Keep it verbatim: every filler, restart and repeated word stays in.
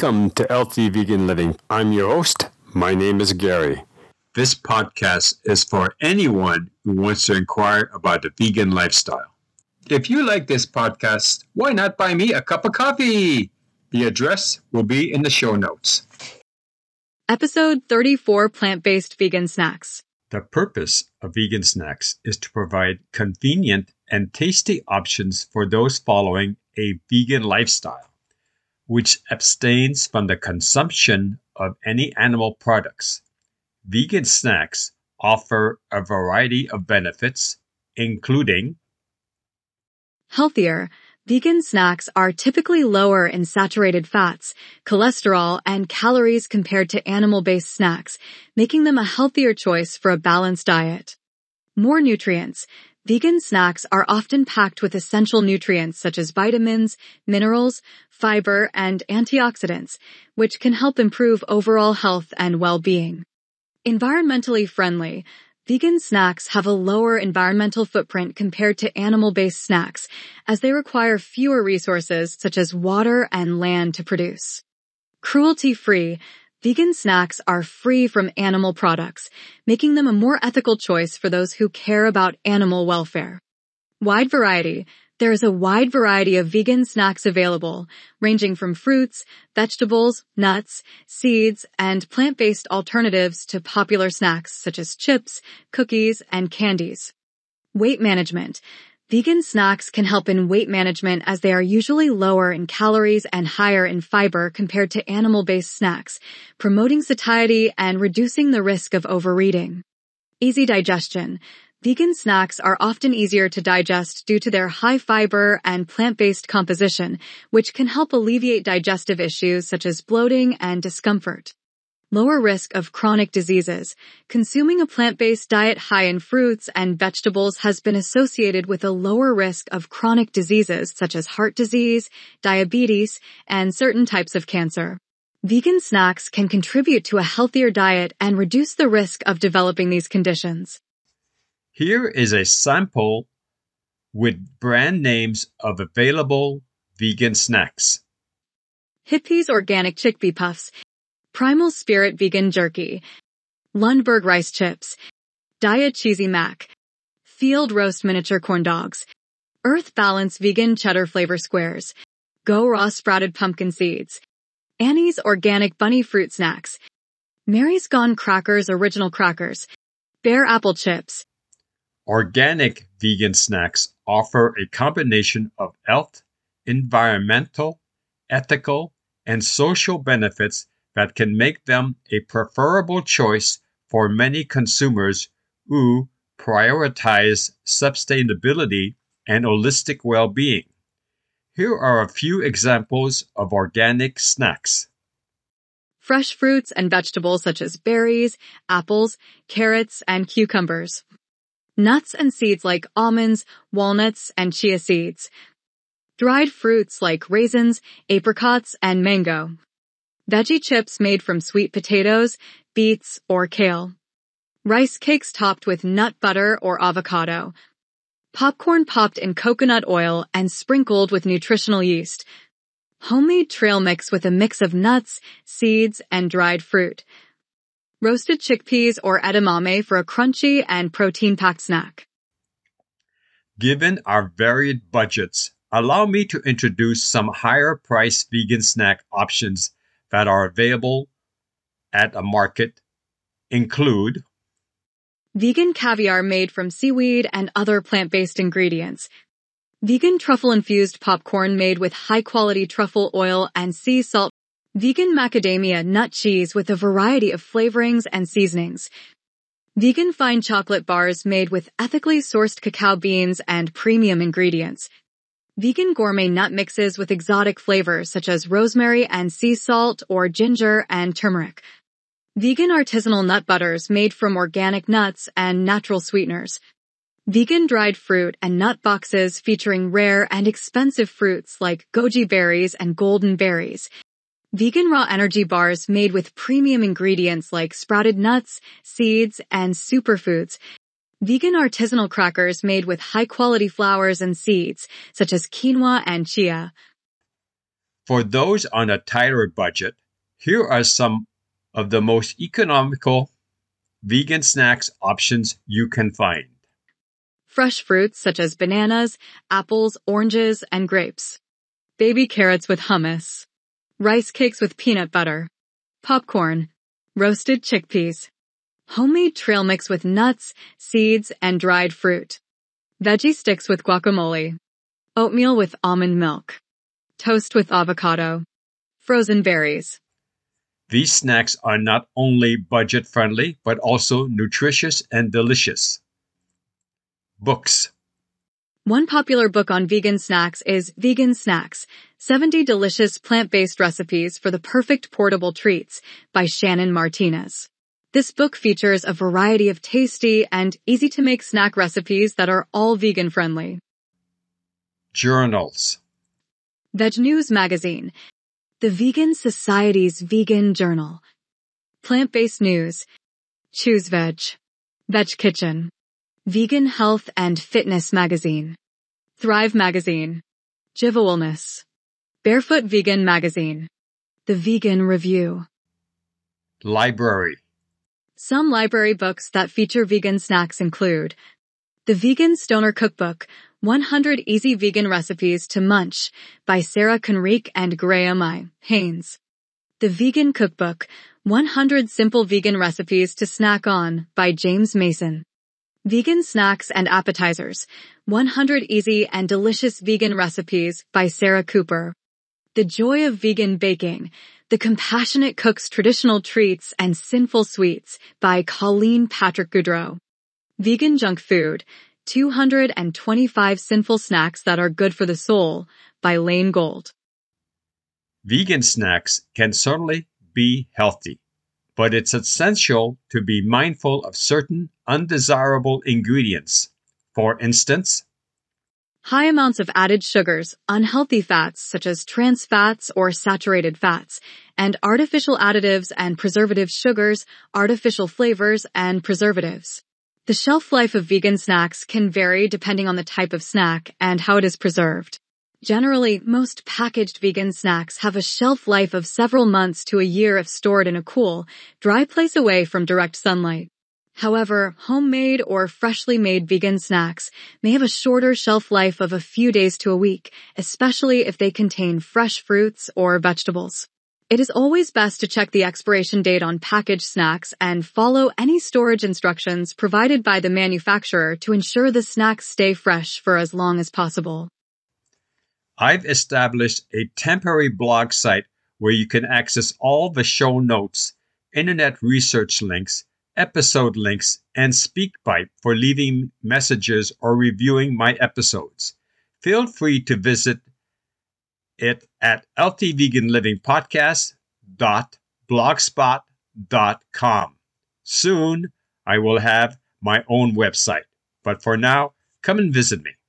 Welcome to Healthy Vegan Living. I'm your host. My name is Gary. This podcast is for anyone who wants to inquire about the vegan lifestyle. If you like this podcast, why not buy me a cup of coffee? The address will be in the show notes. Episode thirty-four, Plant-Based Vegan Snacks. The purpose of vegan snacks is to provide convenient and tasty options for those following a vegan lifestyle, which abstains from the consumption of any animal products. Vegan snacks offer a variety of benefits, including Healthier. Vegan snacks are typically lower in saturated fats, cholesterol, and calories compared to animal-based snacks, making them a healthier choice for a balanced diet. More nutrients. Vegan snacks are often packed with essential nutrients such as vitamins, minerals, fiber, and antioxidants, which can help improve overall health and well-being. Environmentally friendly. Vegan snacks have a lower environmental footprint compared to animal-based snacks, as they require fewer resources such as water and land to produce. Cruelty-free. Vegan snacks are free from animal products, making them a more ethical choice for those who care about animal welfare. Wide variety. There is a wide variety of vegan snacks available, ranging from fruits, vegetables, nuts, seeds, and plant-based alternatives to popular snacks such as chips, cookies, and candies. Weight management. Vegan snacks can help in weight management as they are usually lower in calories and higher in fiber compared to animal-based snacks, promoting satiety and reducing the risk of overeating. Easy digestion. Vegan snacks are often easier to digest due to their high fiber and plant-based composition, which can help alleviate digestive issues such as bloating and discomfort. Lower risk of chronic diseases. Consuming a plant-based diet high in fruits and vegetables has been associated with a lower risk of chronic diseases such as heart disease, diabetes, and certain types of cancer. Vegan snacks can contribute to a healthier diet and reduce the risk of developing these conditions. Here is a sample with brand names of available vegan snacks. Hippies Organic Chickpea Puffs, Primal Spirit Vegan Jerky, Lundberg Rice Chips, Diet Cheesy Mac, Field Roast Miniature Corn Dogs, Earth Balance Vegan Cheddar Flavor Squares, Go Raw Sprouted Pumpkin Seeds, Annie's Organic Bunny Fruit Snacks, Mary's Gone Crackers Original Crackers, Bear Apple Chips. Organic vegan snacks offer a combination of health, environmental, ethical, and social benefits that can make them a preferable choice for many consumers who prioritize sustainability and holistic well-being. Here are a few examples of organic snacks. Fresh fruits and vegetables such as berries, apples, carrots, and cucumbers. Nuts and seeds like almonds, walnuts, and chia seeds. Dried fruits like raisins, apricots, and mango. Veggie chips made from sweet potatoes, beets, or kale. Rice cakes topped with nut butter or avocado. Popcorn popped in coconut oil and sprinkled with nutritional yeast. Homemade trail mix with a mix of nuts, seeds, and dried fruit. Roasted chickpeas or edamame for a crunchy and protein-packed snack. Given our varied budgets, allow me to introduce some higher-priced vegan snack options that are available at a market. Include vegan caviar made from seaweed and other plant-based ingredients. Vegan truffle-infused popcorn made with high-quality truffle oil and sea salt. Vegan macadamia nut cheese with a variety of flavorings and seasonings. Vegan fine chocolate bars made with ethically sourced cacao beans and premium ingredients. Vegan gourmet nut mixes with exotic flavors such as rosemary and sea salt or ginger and turmeric. Vegan artisanal nut butters made from organic nuts and natural sweeteners. Vegan dried fruit and nut boxes featuring rare and expensive fruits like goji berries and golden berries. Vegan raw energy bars made with premium ingredients like sprouted nuts, seeds, and superfoods. Vegan artisanal crackers made with high-quality flours and seeds, such as quinoa and chia. For those on a tighter budget, here are some of the most economical vegan snacks options you can find. Fresh fruits such as bananas, apples, oranges, and grapes. Baby carrots with hummus. Rice cakes with peanut butter. Popcorn. Roasted chickpeas. Homemade trail mix with nuts, seeds, and dried fruit. Veggie sticks with guacamole. Oatmeal with almond milk. Toast with avocado. Frozen berries. These snacks are not only budget-friendly, but also nutritious and delicious. Books. One popular book on vegan snacks is Vegan Snacks, seventy Delicious Plant-Based Recipes for the Perfect Portable Treats by Shannon Martinez. This book features a variety of tasty and easy-to-make snack recipes that are all vegan-friendly. Journals. Veg News Magazine, the Vegan Society's Vegan Journal. Plant-Based News, Choose Veg, Veg Kitchen, Vegan Health and Fitness Magazine, Thrive Magazine, Jiva Barefoot Vegan Magazine, The Vegan Review. Library. Some library books that feature vegan snacks include The Vegan Stoner Cookbook, one hundred Easy Vegan Recipes to Munch by Sarah Conrique and Graham I. Haynes. The Vegan Cookbook, one hundred Simple Vegan Recipes to Snack On by James Mason. Vegan Snacks and Appetizers, one hundred Easy and Delicious Vegan Recipes by Sarah Cooper. The Joy of Vegan Baking, The Compassionate Cook's Traditional Treats and Sinful Sweets by Colleen Patrick Goudreau. Vegan Junk Food, two hundred twenty-five Sinful Snacks That Are Good for the Soul by Lane Gold. Vegan snacks can certainly be healthy, but it's essential to be mindful of certain undesirable ingredients. For instance, high amounts of added sugars, unhealthy fats such as trans fats or saturated fats, and artificial additives and preservative sugars, artificial flavors, and preservatives. The shelf life of vegan snacks can vary depending on the type of snack and how it is preserved. Generally, most packaged vegan snacks have a shelf life of several months to a year if stored in a cool, dry place away from direct sunlight. However, homemade or freshly made vegan snacks may have a shorter shelf life of a few days to a week, especially if they contain fresh fruits or vegetables. It is always best to check the expiration date on packaged snacks and follow any storage instructions provided by the manufacturer to ensure the snacks stay fresh for as long as possible. I've established a temporary blog site where you can access all the show notes, internet research links, episode links, and SpeakPipe for leaving messages or reviewing my episodes. Feel free to visit it at l t vegan living podcast dot blogspot dot com. Soon, I will have my own website, but for now, come and visit me.